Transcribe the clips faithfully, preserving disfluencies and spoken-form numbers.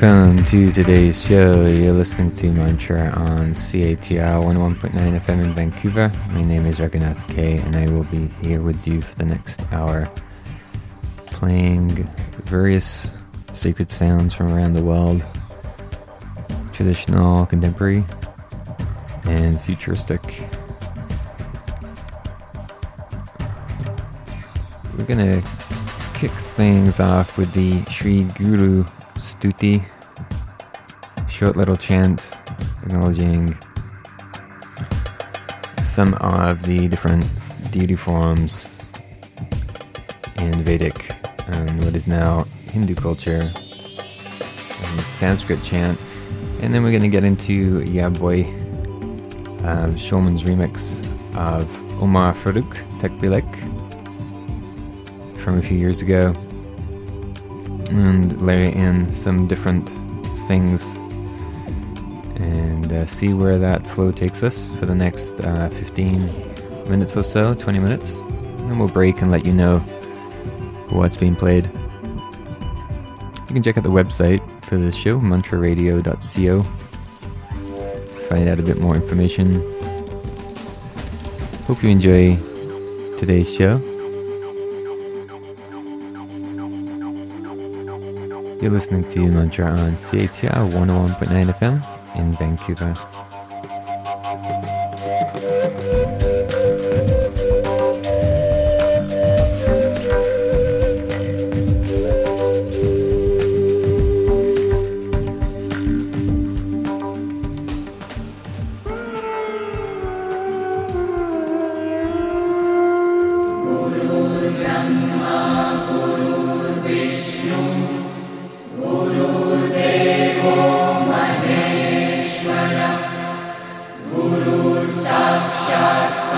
Welcome to today's show. You're listening to Mantra on C A T R one oh one point nine F M in Vancouver. My name is Raghunath K, and I will be here with you for the next hour, playing various sacred sounds from around the world, traditional, contemporary, and futuristic. We're gonna kick things off with the Sri Guru Stuti, short little chant acknowledging some of the different deity forms in Vedic and what is now Hindu culture, and Sanskrit chant. And then we're going to get into Ya Boy, uh, Shulman's remix of Omar Farooq Takbilek from a few years ago, and layer in some different things and uh, see where that flow takes us for the next uh, fifteen minutes or so, twenty minutes. And then we'll break and let you know what's being played. You can check out the website for this show, mantra radio dot co, to find out a bit more information. Hope you enjoy today's show. You're listening to Mantra on C A T R one oh one point nine F M in Vancouver. Guru Sakshat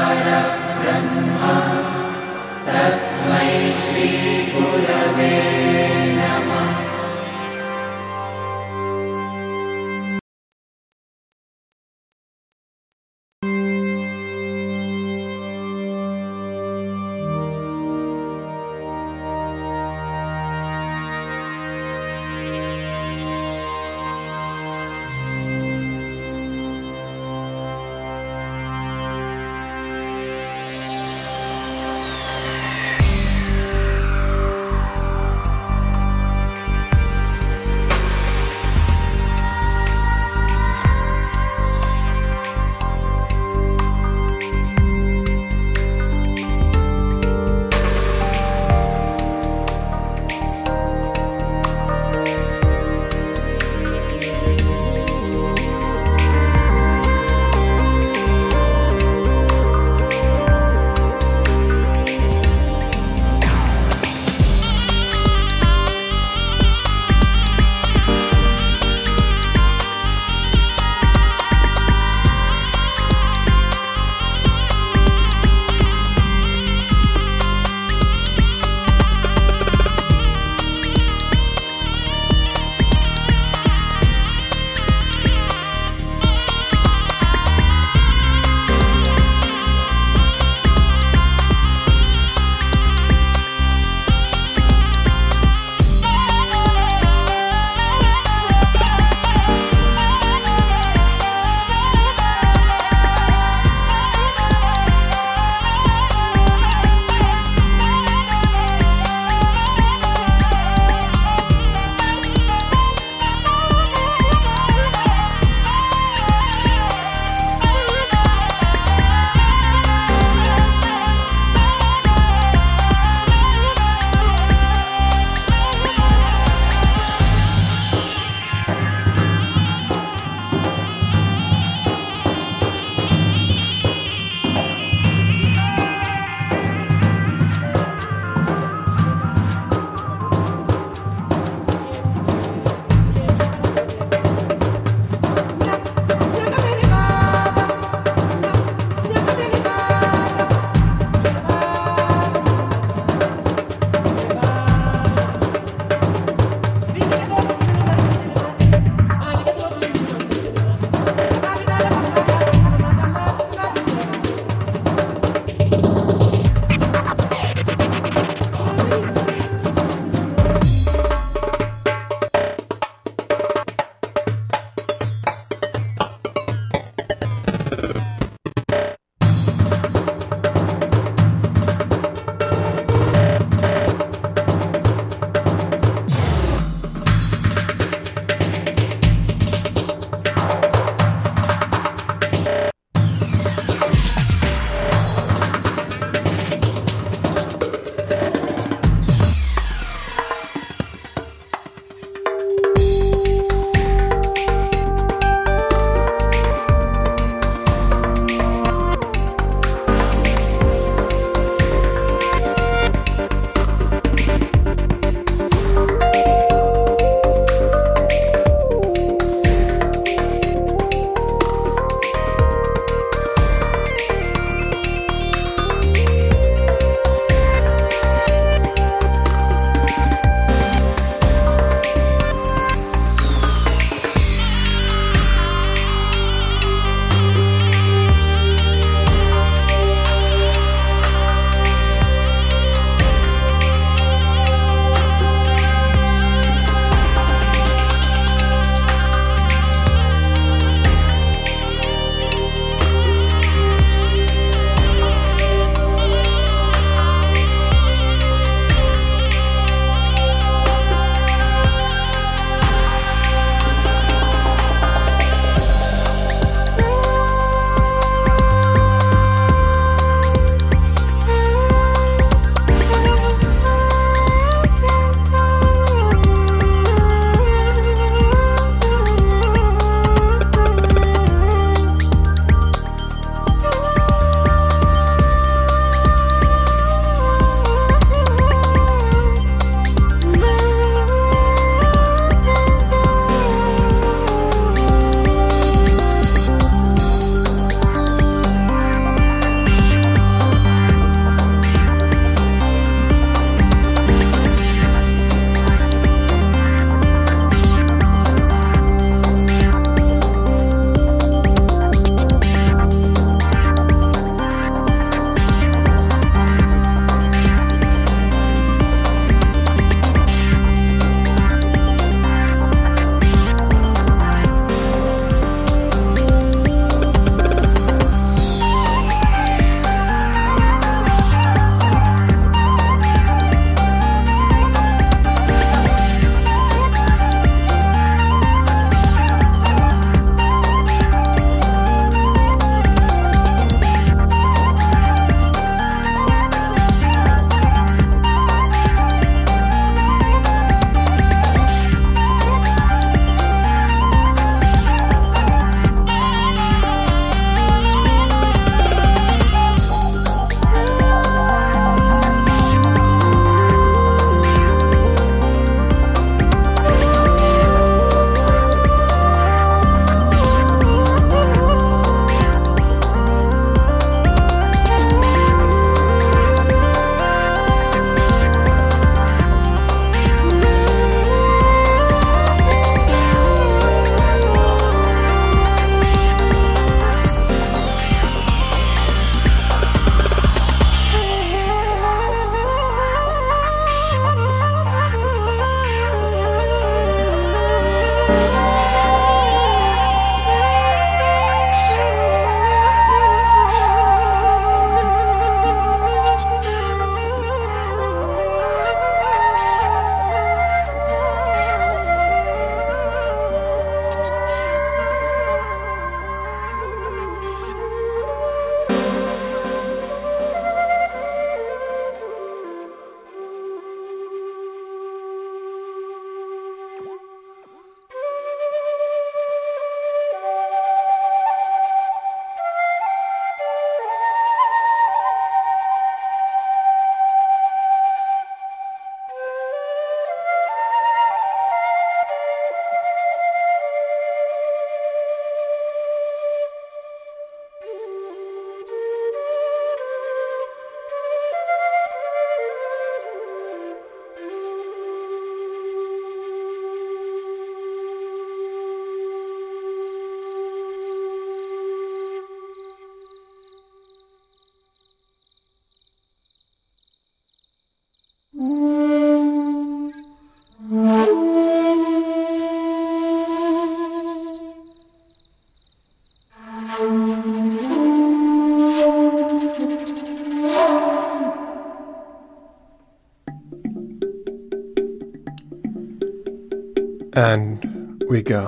And we go.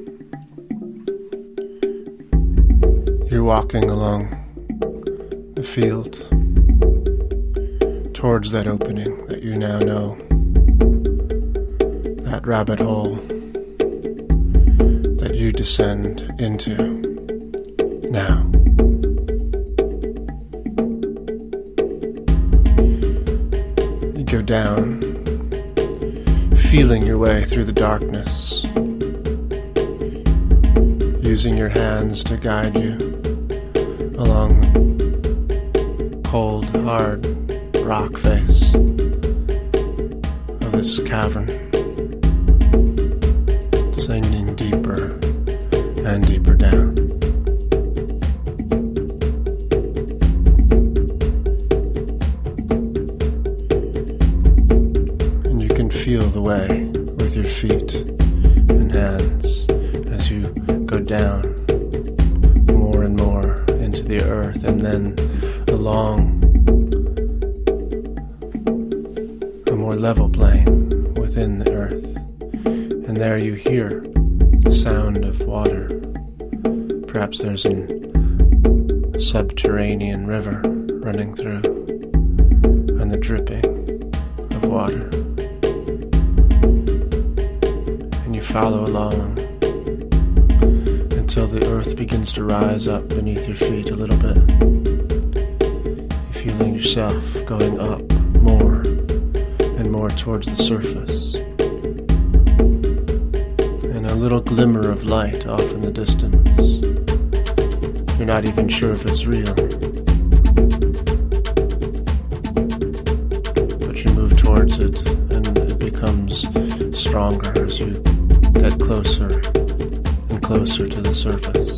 You're walking along the field towards that opening that you now know, that rabbit hole that you descend into now. You go down, feeling your way through the darkness, using your hands to guide you along the cold, hard rock face of this cavern, sinking deeper and deeper down. And you can feel the way with your feet and hands as you go down more and more into the earth, and then along a more level plane within the earth. And there you hear the sound of water. Perhaps there's a subterranean river running through, and the dripping of water. And you follow along until the earth begins to rise up beneath your feet a little bit. You're feeling yourself going up more and more towards the surface. And a little glimmer of light off in the distance. You're not even sure if it's real. But you move towards it, and it becomes stronger as you get closer and closer to the surface.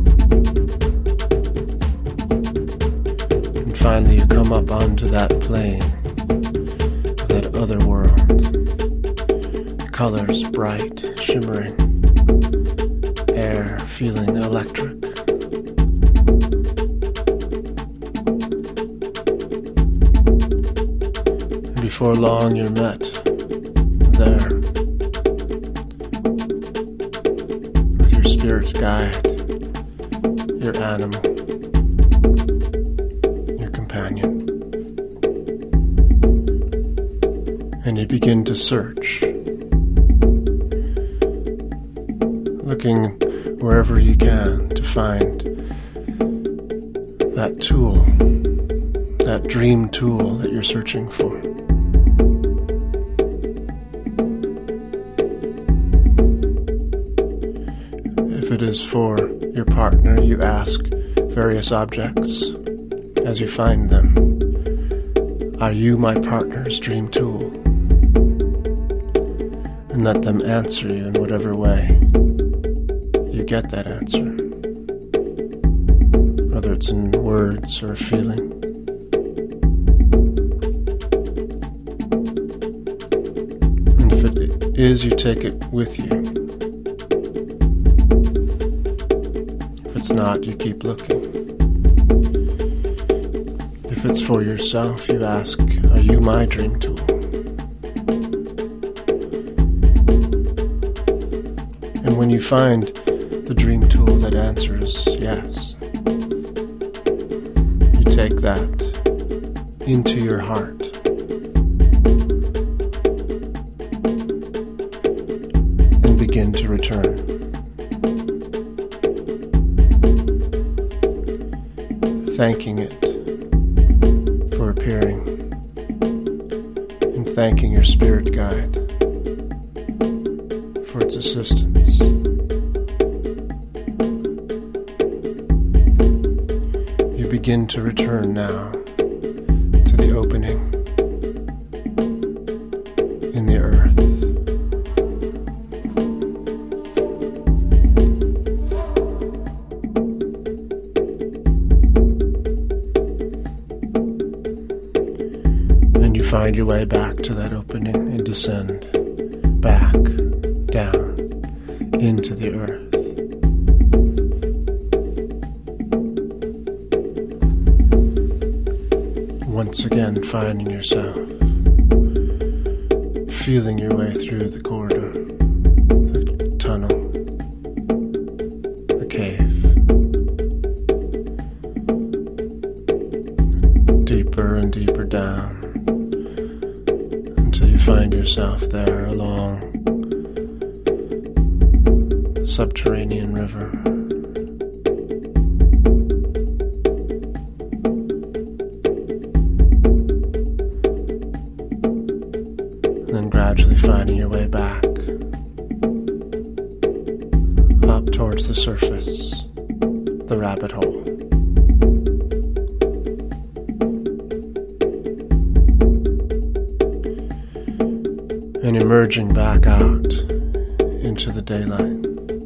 And finally you come up onto that plane, that other world. The colors bright, shimmering, air feeling electric. And before long you're met there with your spirit guide, your animal, your companion. And you begin to search, looking wherever you can to find that tool, that dream tool that you're searching for. If it is for your partner, you ask various objects as you find them, "Are you my partner's dream tool?" And let them answer you in whatever way you get that answer, whether it's in words or a feeling. And if it is, you take it with you. If it's not, you keep looking. If it's for yourself, you ask, "Are you my dream tool?" And when you find the dream tool that answers yes, you take that into your heart and begin to return. Thanking it for appearing, and thanking your spirit guide for its assistance. You begin to return now to the opening in the earth. And you find your way back to that opening and descend back down into the earth. Once again finding yourself, feeling your way through the corridor, deeper and deeper down until you find yourself there along the subterranean river. And then gradually finding your way back up towards the surface, the rabbit hole. And emerging back out into the daylight.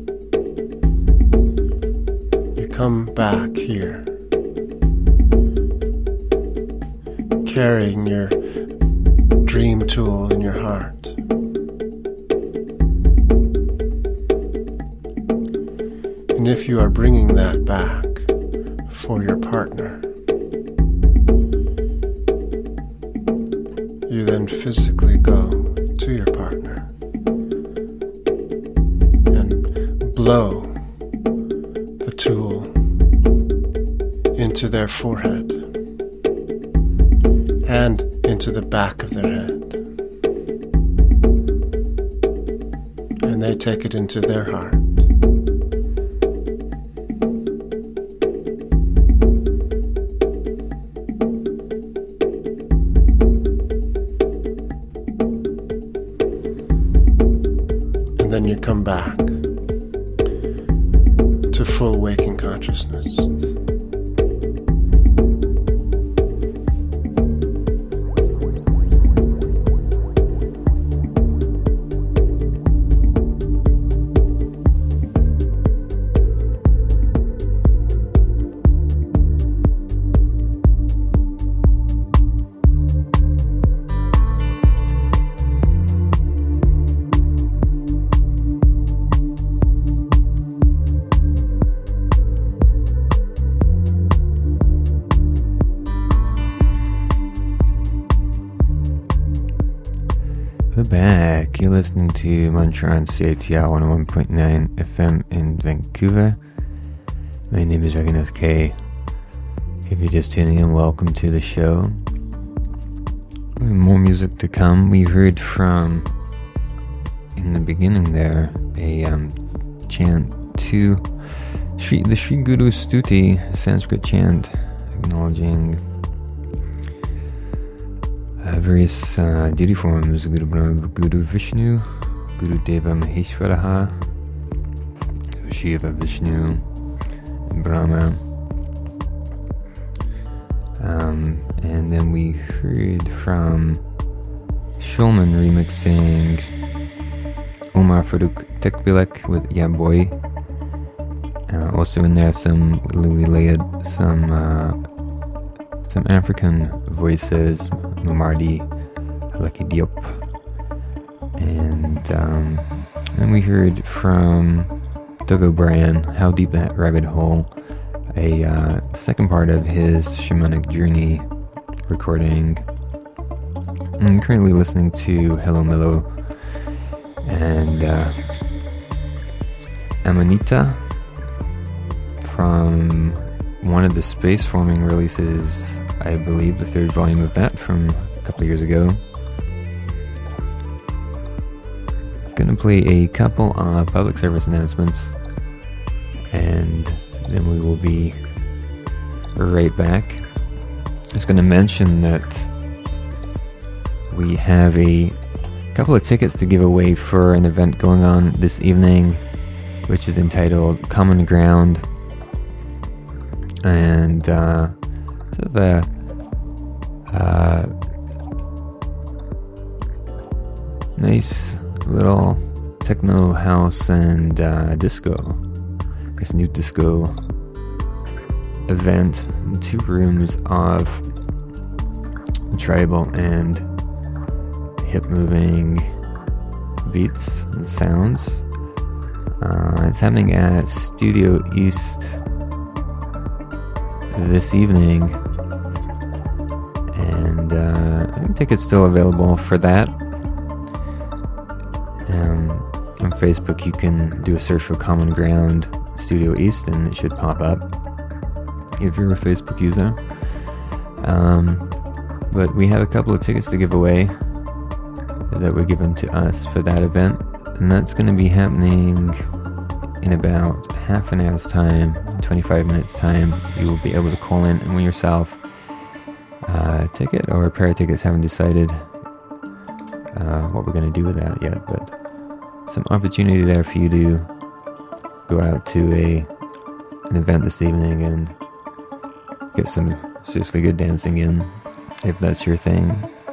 You come back here, carrying your dream tool in your heart. And if you are bringing that back for your partner, you then physically go to your partner and blow the tool into their forehead and into the back of their head, and they take it into their heart. Then you come back to full waking consciousness. We're back. You're listening to Mantra on C I T R one oh one point nine F M in Vancouver. My name is Raghunath K. If you're just tuning in, welcome to the show. More music to come. We heard from, in the beginning there, a um, chant to Shri, the Sri Guru Stuti, Sanskrit chant, acknowledging Uh, various uh, deity forms: Guru Brahma, Guru Vishnu, Guru Deva Maheshwaraha, Shiva, Vishnu, and Brahma. Um, and then we heard from Shulman remixing Omar Farouk Tekbilek with Ya Boy. Uh, also in there, some Louis Layad, some uh, some African voices, Mumardi, Lucky Diop, and um, then we heard from Doug O'Brien, How Deep That Rabbit Hole, a uh, second part of his shamanic journey recording. I'm currently listening to Hello Mellow and uh, Amanita from one of the Space Forming releases, I believe the third volume of that from a couple of years ago. Gonna play a couple of public service announcements, and then we will be right back. Just gonna mention that we have a couple of tickets to give away for an event going on this evening, which is entitled Common Ground, and uh, sort of a uh, nice little techno house and uh, disco, I guess new disco event in two rooms of tribal and hip moving beats and sounds. Uh, it's happening at Studio East this evening, and uh, I think tickets still available for that. Um, on Facebook you can do a search for Common Ground Studio East and it should pop up if you're a Facebook user. Um, But we have a couple of tickets to give away that were given to us for that event, and that's going to be happening in about half an hour's time, twenty-five minutes time. You will be able to call in and win yourself a ticket or a pair of tickets. Haven't decided uh, what we're going to do with that yet, but some opportunity there for you to go out to a an event this evening and get some seriously good dancing in, if that's your thing.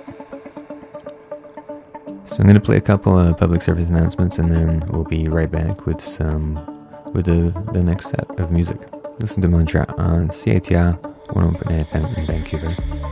So I'm going to play a couple of public service announcements, and then we'll be right back with some with the, the next set of music. Listen to Mantra on C I T R one oh one point nine F M in Vancouver.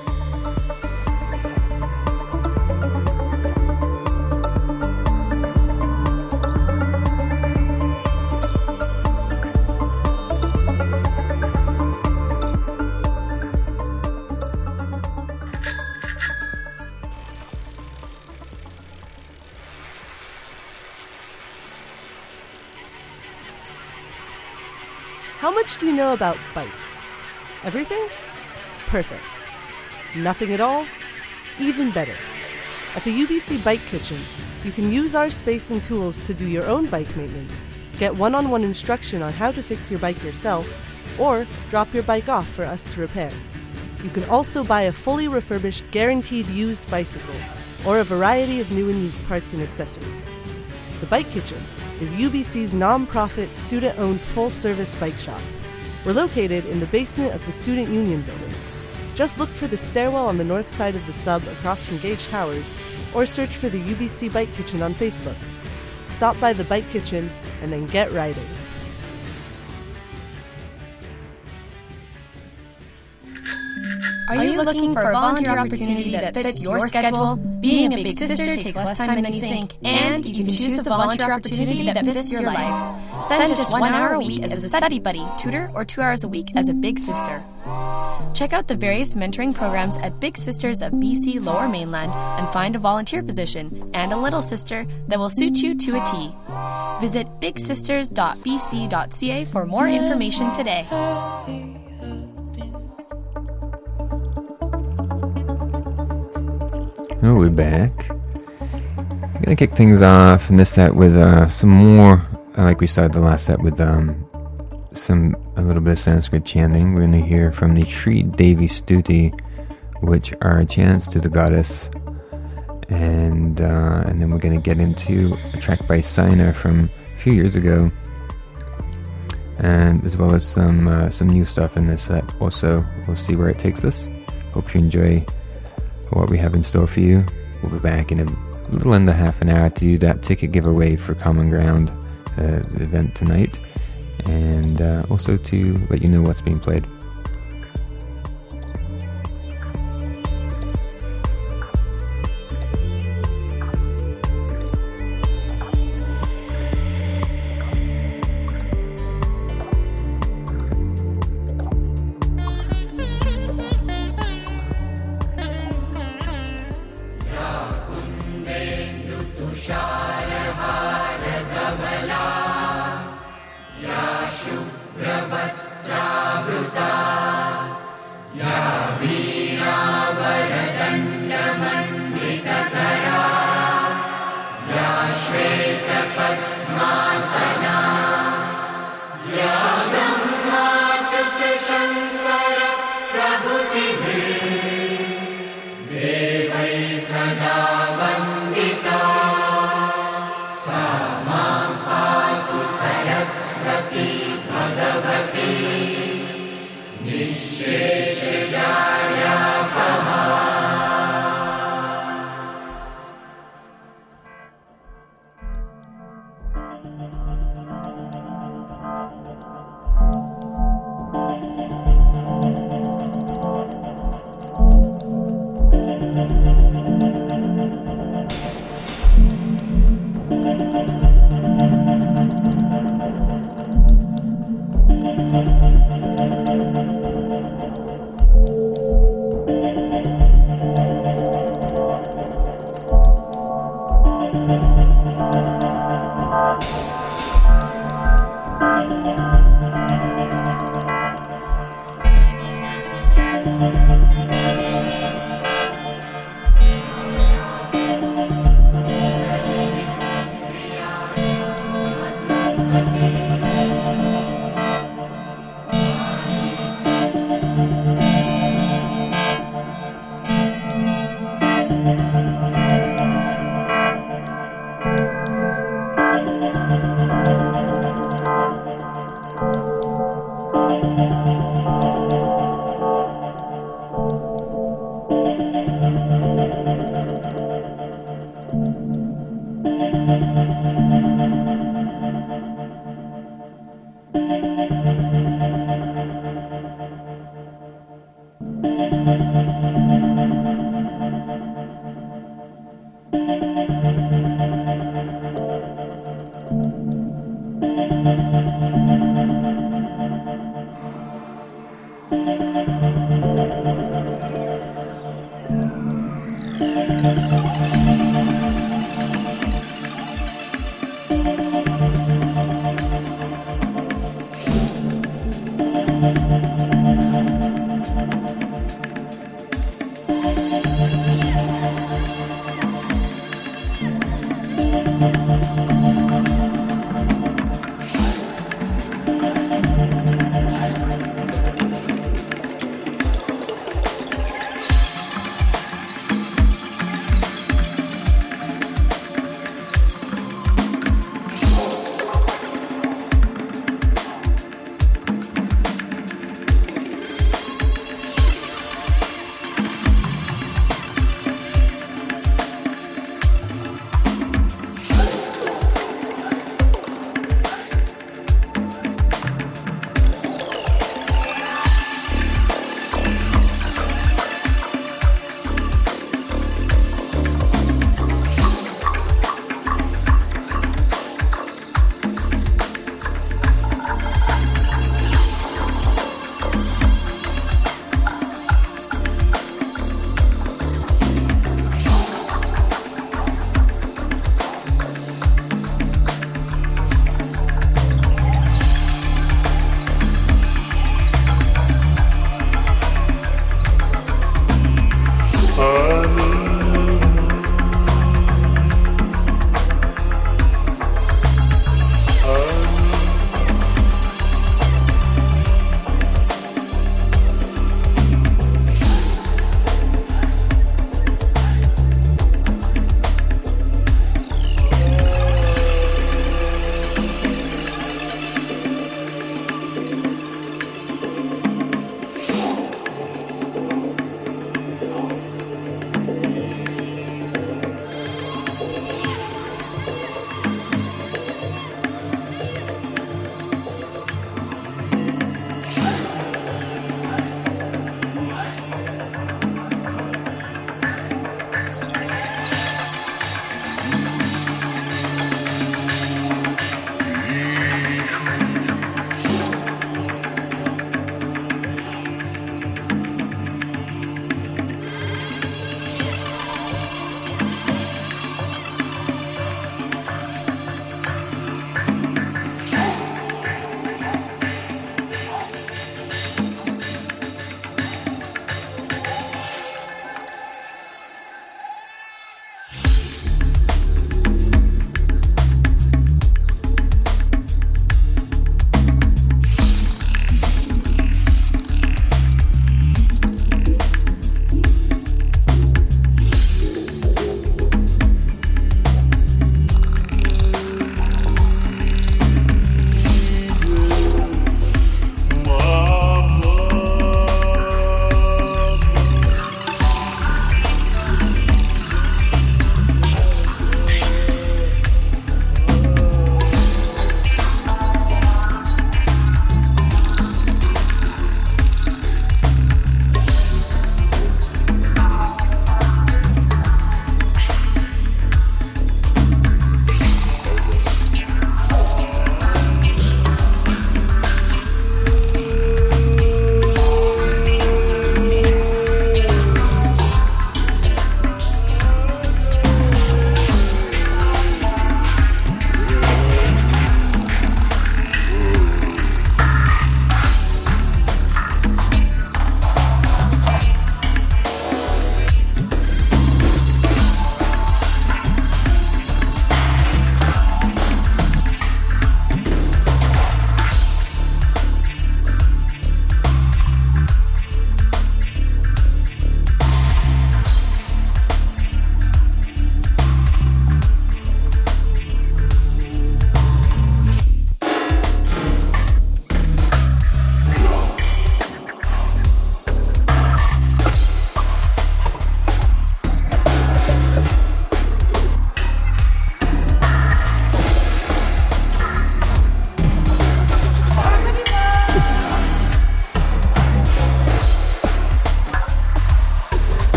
How much do you know about bikes? Everything? Perfect. Nothing at all? Even better. At the U B C Bike Kitchen, you can use our space and tools to do your own bike maintenance, get one-on-one instruction on how to fix your bike yourself, or drop your bike off for us to repair. You can also buy a fully refurbished, guaranteed used bicycle, or a variety of new and used parts and accessories. The Bike Kitchen is U B C's non-profit, student-owned, full-service bike shop. We're located in the basement of the Student Union building. Just look for the stairwell on the north side of the sub across from Gage Towers, or search for the U B C Bike Kitchen on Facebook. Stop by the Bike Kitchen and then get riding. Are you looking for a volunteer opportunity that fits your schedule? Being a big sister takes less time than you think, and you can choose the volunteer opportunity that fits your life. Spend just one hour a week as a study buddy, tutor, or two hours a week as a big sister. Check out the various mentoring programs at Big Sisters of B C Lower Mainland and find a volunteer position and a little sister that will suit you to a T. Visit big sisters dot b c dot c a for more information today. Oh, we're back. I'm gonna kick things off in this set with uh, some more, uh, like we started the last set with um, some a little bit of Sanskrit chanting. We're gonna hear from the Sri Devi Stuti, which are chants to the goddess, and uh, and then we're gonna get into a track by Saina from a few years ago, and as well as some uh, some new stuff in this set. Also, we'll see where it takes us. Hope you enjoy what we have in store for you. We'll be back in a little under half an hour to do that ticket giveaway for Common Ground uh, event tonight, and uh, also to let you know what's being played.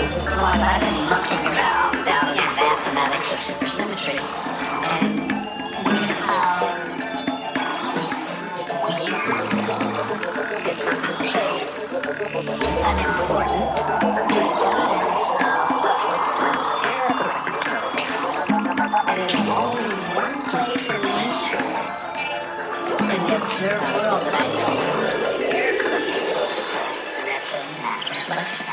Well, I've been looking around down in the mathematics of supersymmetry and how these bits of shape unimportant evidence of error. And there's only one place in nature in the observed world that I know where collisions occur, and that's in matter selection.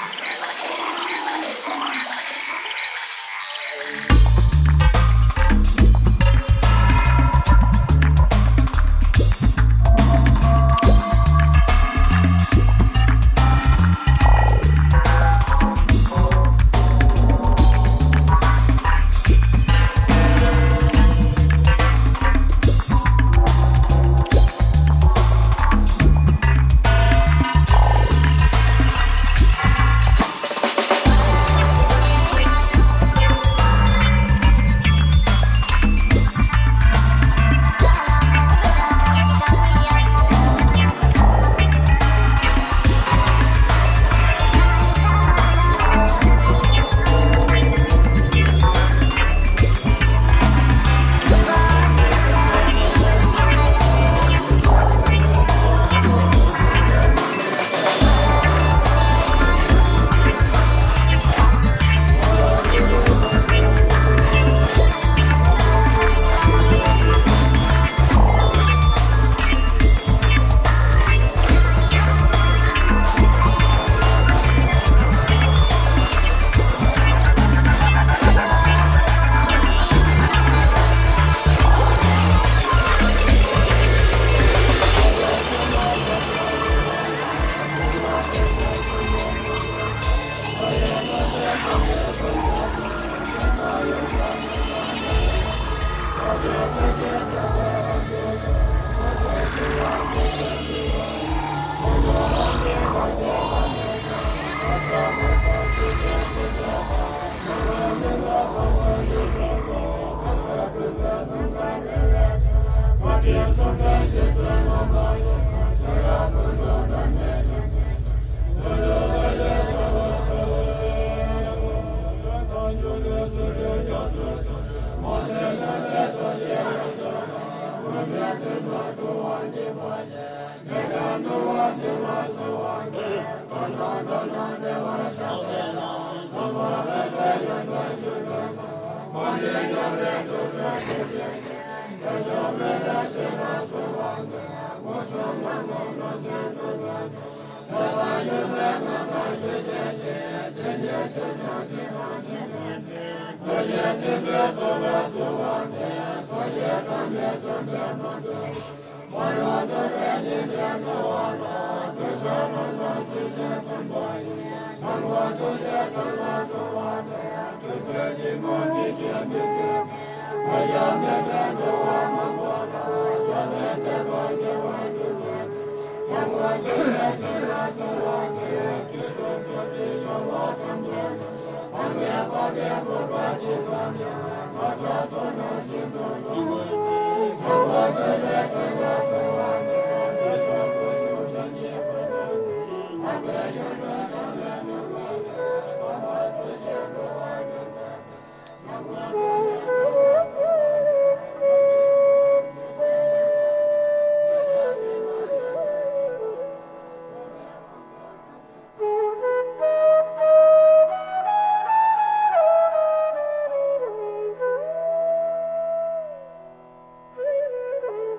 Thank you.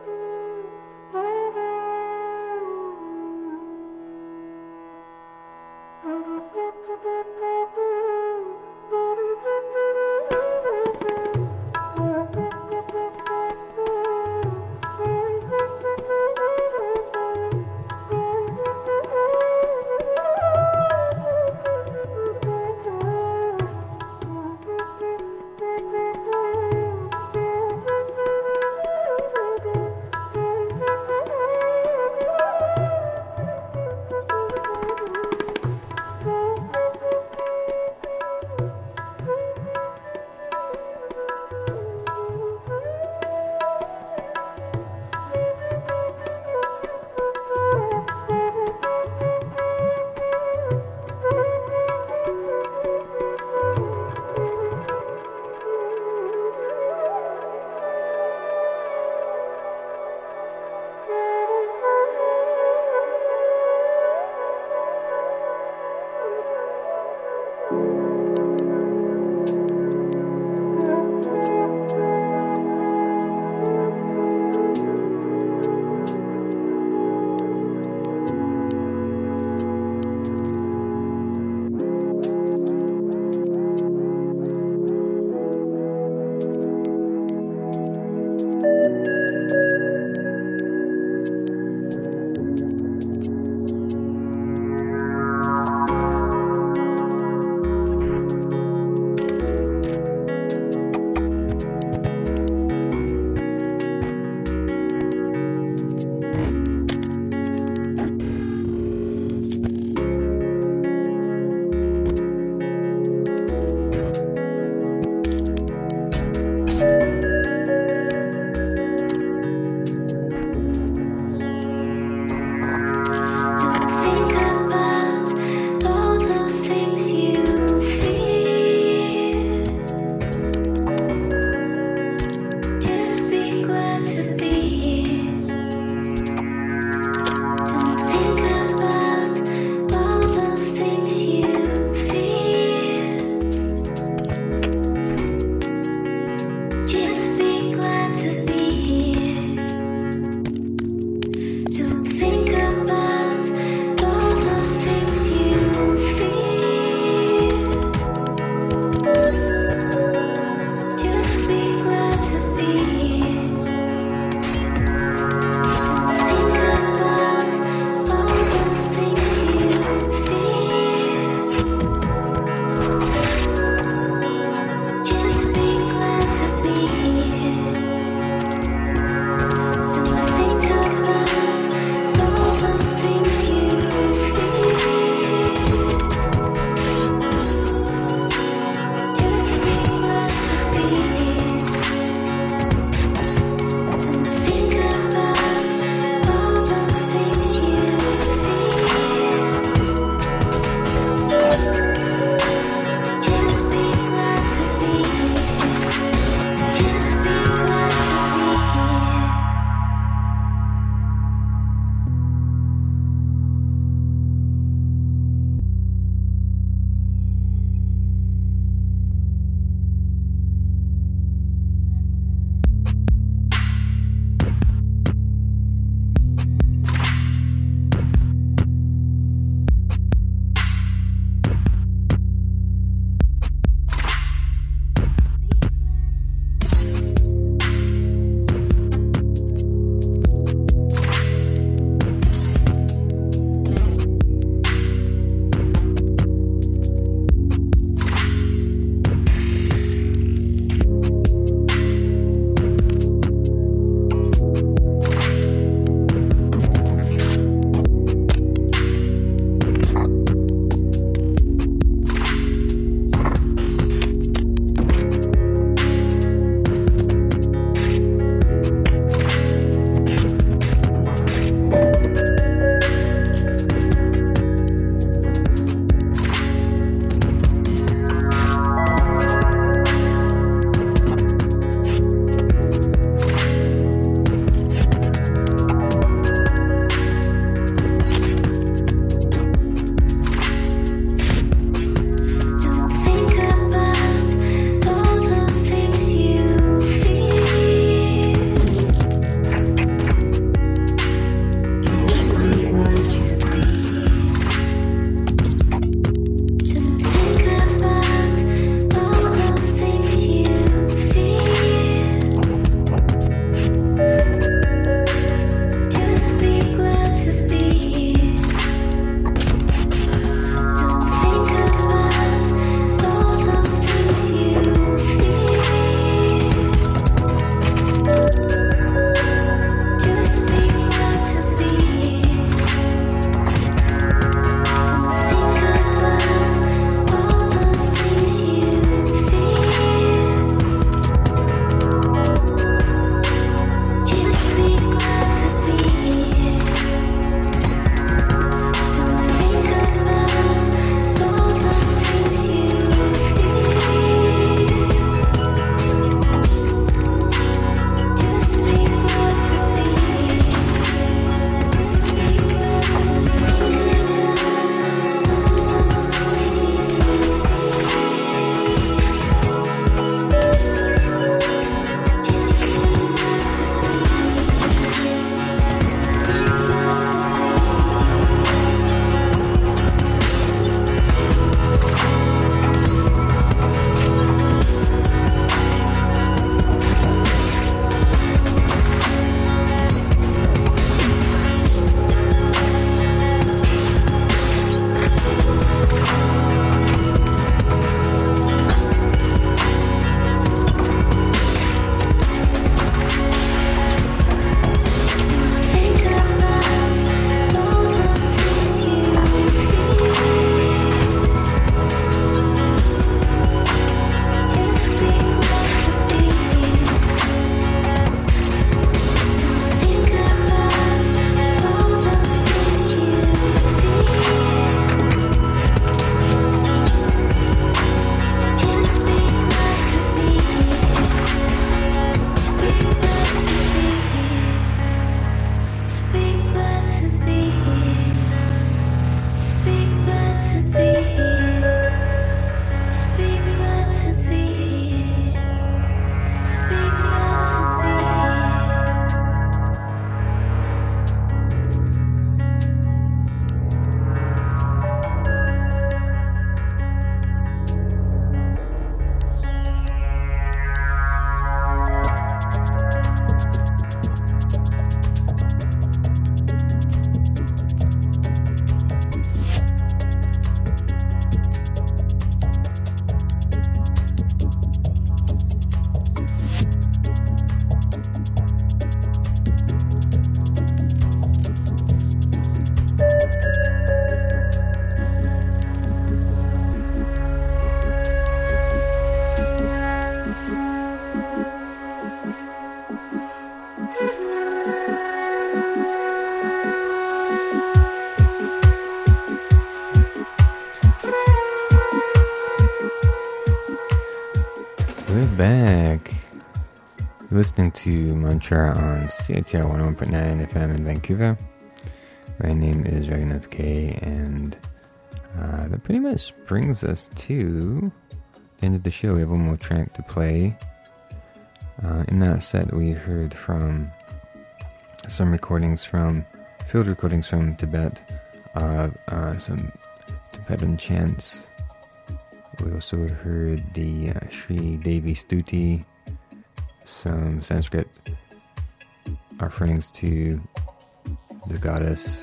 We're back. You're listening to Mantra on C I T R one oh one point nine F M in Vancouver. My name is Raghunath K, and uh, that pretty much brings us to the end of the show. We have one more track to play. Uh, in that set, we heard from some recordings from, field recordings from Tibet, of uh, some Tibetan chants. We also heard the uh, Sri Devi Stuti, some Sanskrit offerings to the goddess.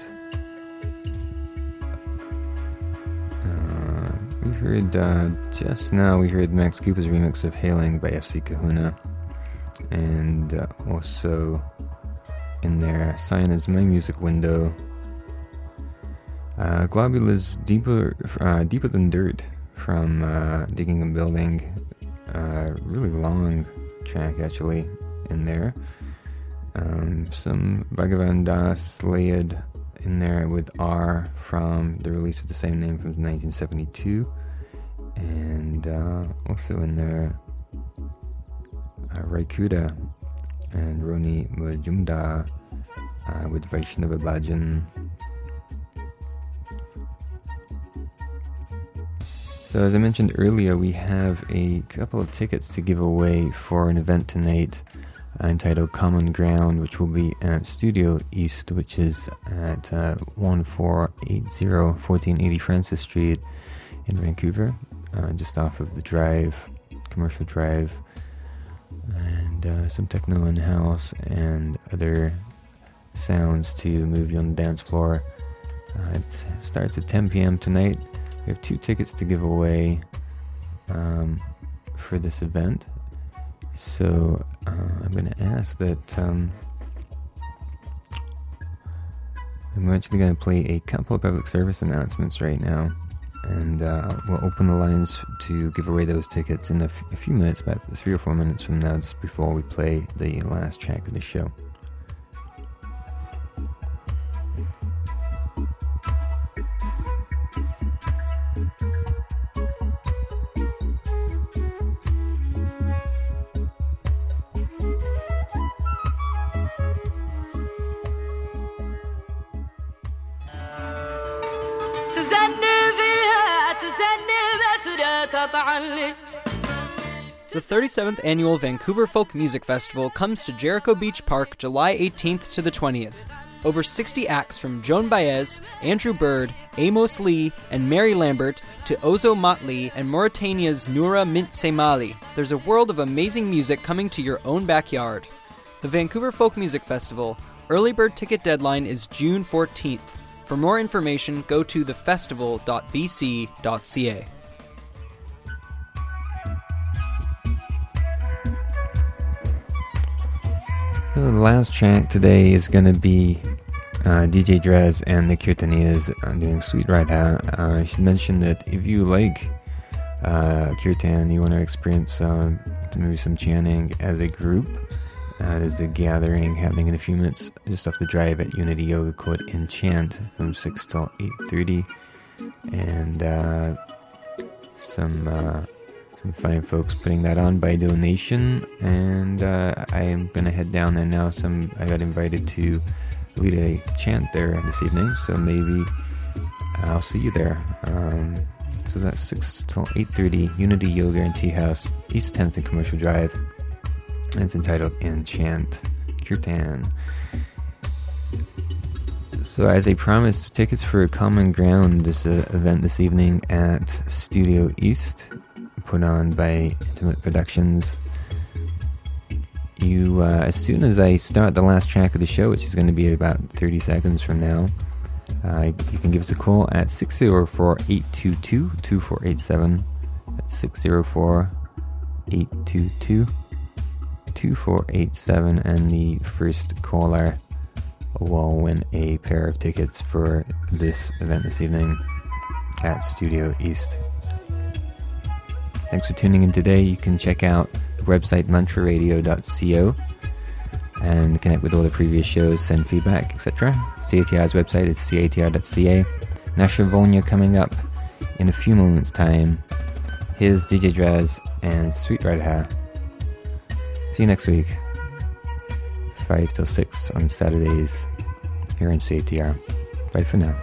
Uh, we heard, uh, just now, we heard Max Cooper's remix of Hailing by F C Kahuna. And uh, also in there, Sign is My Music Window. Uh, Globulus Deeper, uh, Deeper Than Dirt from uh, Digging and Building. Uh, really long track actually in there. Um, some Bhagavan Das Layad in there with R from the release of the same name from nineteen seventy-two. And uh, also in there, uh, Raikuda and Roni Majumdar uh, with Vaishnava Bhajan. So as I mentioned earlier, we have a couple of tickets to give away for an event tonight uh, entitled Common Ground, which will be at Studio East, which is at uh, fourteen eighty, fourteen eighty Francis Street in Vancouver, uh, just off of the Drive, Commercial Drive, and uh, some techno and house and other sounds to move you on the dance floor. Uh, it starts at ten p.m. tonight. We have two tickets to give away um, for this event. So uh, I'm going to ask that um, I'm actually going to play a couple of public service announcements right now. And uh, we'll open the lines to give away those tickets in a, f- a few minutes, about three or four minutes from now, just before we play the last track of the show. The thirty-seventh Annual Vancouver Folk Music Festival comes to Jericho Beach Park July eighteenth to the twentieth. Over sixty acts from Joan Baez, Andrew Bird, Amos Lee, and Mary Lambert to Ozo Motley and Mauritania's Noura Mint Semali. There's a world of amazing music coming to your own backyard. The Vancouver Folk Music Festival. Early bird ticket deadline is June fourteenth. For more information, go to the festival dot b c dot c a. So the last track today is going to be uh, D J Drez and the Kirtaniyas uh, doing Sweet Radha. Uh, I should mention that if you like uh, Kirtan, you want to experience uh, maybe some chanting as a group, uh, there's a gathering happening in a few minutes just off the drive at Unity Yoga Court in Chant from six till eight thirty. And uh, some... Uh, Some fine folks putting that on by donation, and uh, I am going to head down there now. Some I got invited to lead a chant there this evening, so maybe I'll see you there. Um, so that's six till eight thirty, Unity Yoga and Tea House, East tenth and Commercial Drive, and it's entitled Enchant Kirtan. So as I promised, tickets for Common Ground, this uh, event this evening at Studio East, put on by Intimate Productions. You, uh, as soon as I start the last track of the show, which is going to be about thirty seconds from now, uh, you can give us a call at six oh four, eight two two, two four eight seven. That's six oh four, eight two two, two four eight seven, and the first caller will win a pair of tickets for this event this evening at Studio East. Thanks for tuning in today. You can check out the website mantra radio dot co and connect with all the previous shows, send feedback, et cetera. C A T R's website is C A T R dot C A. Nasha Vonya coming up in a few moments' time. Here's D J Draz and Sweet Radha. See you next week, five till six on Saturdays here on C A T R. Bye for now.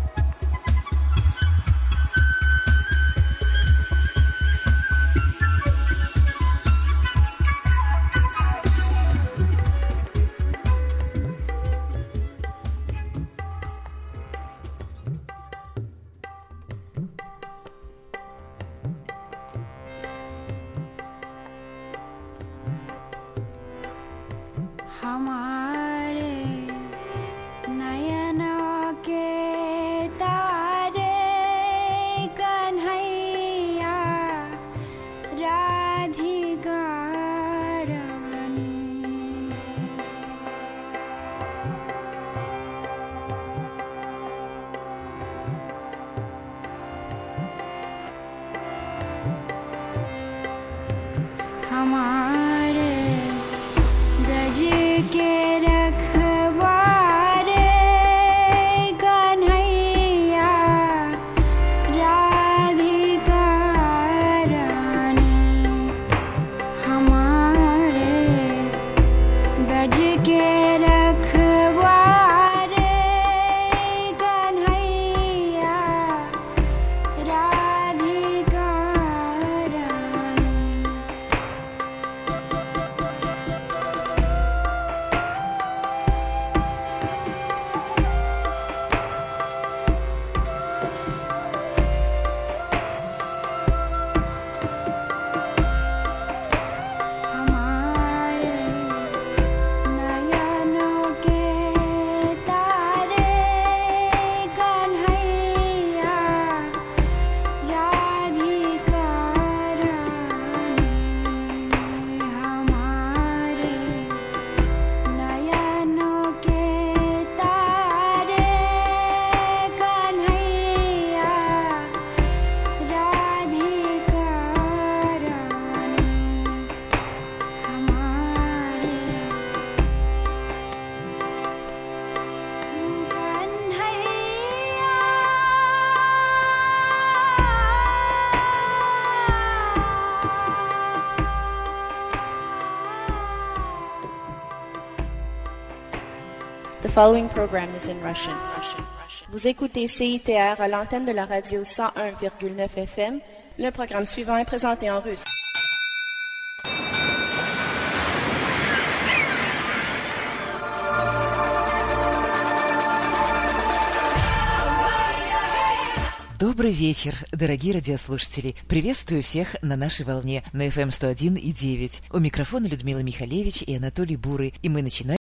The following program is in Russian. Vous écoutez C I T R à l'antenne de la radio cent un virgule neuf F M. Le programme suivant est présenté en russe. Добрый вечер, дорогие радиослушатели. Приветствую всех на нашей волне на эф эм сто один и девять. У микрофона Людмила Михалевич и Анатолий Бурый. И мы начинаем